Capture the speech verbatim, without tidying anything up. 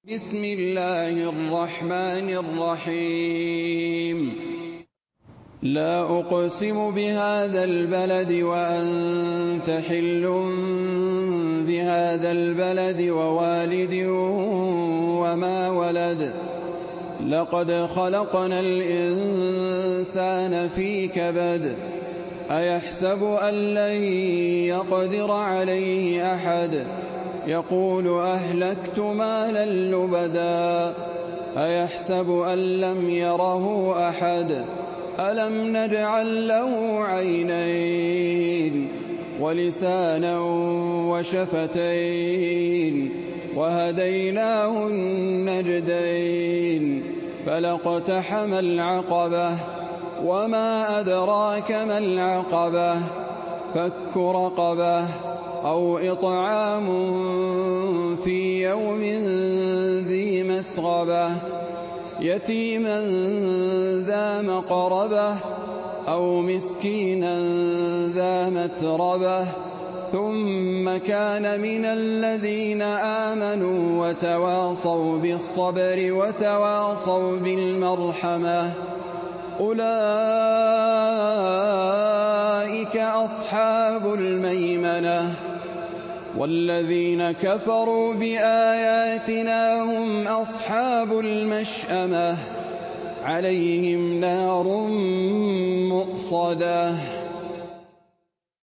بسم الله الرحمن الرحيم لا أقسم بهذا البلد وأنت حل بهذا البلد ووالد وما ولد لقد خلقنا الإنسان في كبد أيحسب أن لن يقدر عليه أحد يقول أهلكت مالا لبدا أيحسب أن لم يره أحد ألم نجعل له عينين ولسانا وشفتين وهديناه النجدين فلاقتحم العقبة وما أدراك ما العقبة فك رقبة أو إطعام في يوم ذي مسغبة يتيما ذا مقربة أو مسكينا ذا متربة ثم كان من الذين آمنوا وتواصوا بالصبر وتواصوا بالمرحمة أولئك أصحاب الميمنة والذين كفروا بآياتنا هم أصحاب المشأمة عليهم نار مؤصدة